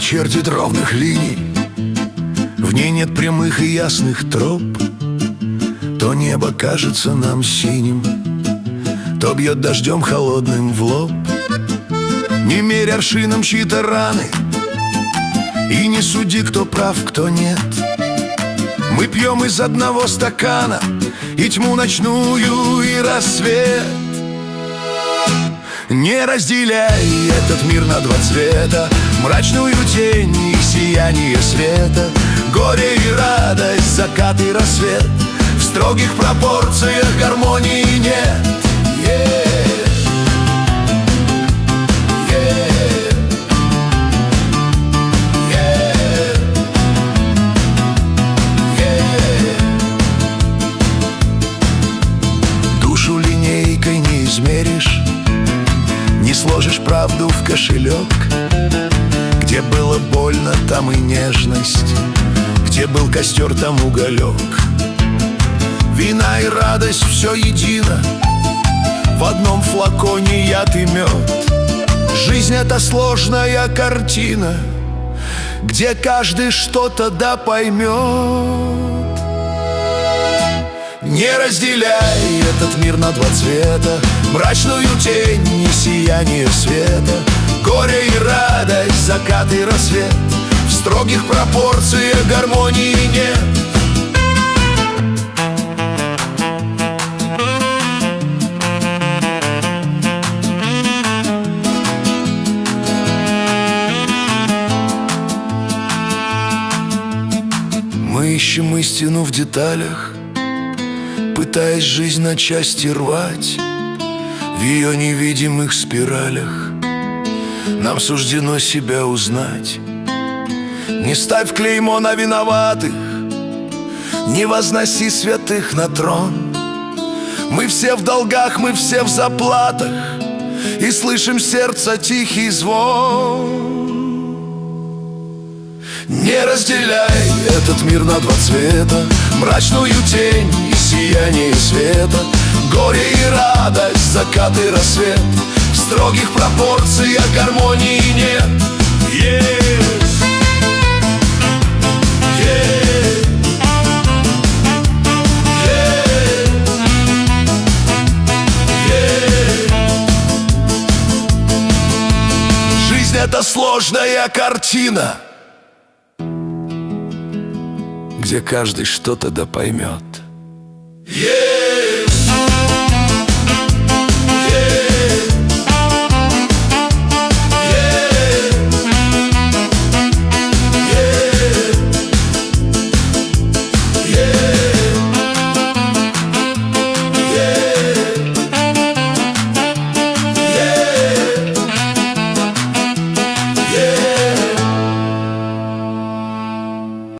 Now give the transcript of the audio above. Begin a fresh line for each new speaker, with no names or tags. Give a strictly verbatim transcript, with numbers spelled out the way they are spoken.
чертит ровных линий, в ней нет прямых и ясных троп. То небо кажется нам синим, то бьет дождем холодным в лоб. Не мерь аршином чьи-то раны и не суди, кто прав, кто нет. Мы пьем из одного стакана и тьму ночную, и рассвет. Не разделяй этот мир на два цвета, мрачную тень и сияние света, горе и радость, закат и рассвет. В строгих пропорциях гармонии нет. Yeah. Yeah. Yeah. Yeah. Душу линейкой не измеришь, не сложишь правду в кошелек. Где было больно, там и нежность, где был костер, там уголек. Вина и радость — все едино, в одном флаконе яд и мед. Жизнь — это сложная картина, где каждый что-то да поймет. Не разделяй этот мир на два цвета, мрачную тень и сияние света, горе и радость, закат и рассвет. В строгих пропорциях гармонии нет. Мы ищем истину в деталях, пытаясь жизнь на части рвать. В ее невидимых спиралях нам суждено себя узнать. Не ставь клеймо на виноватых, не возноси святых на трон. Мы все в долгах, мы все в заплатах, и слышим сердца тихий звон. Не разделяй этот мир на два цвета, мрачную тень и сияние света, горе и радость, закат и рассвет. В строгих пропорциях гармонии нет. Yeah. Yeah. Yeah. Yeah. Жизнь — это сложная картина, где каждый что-то да поймет. Yeah!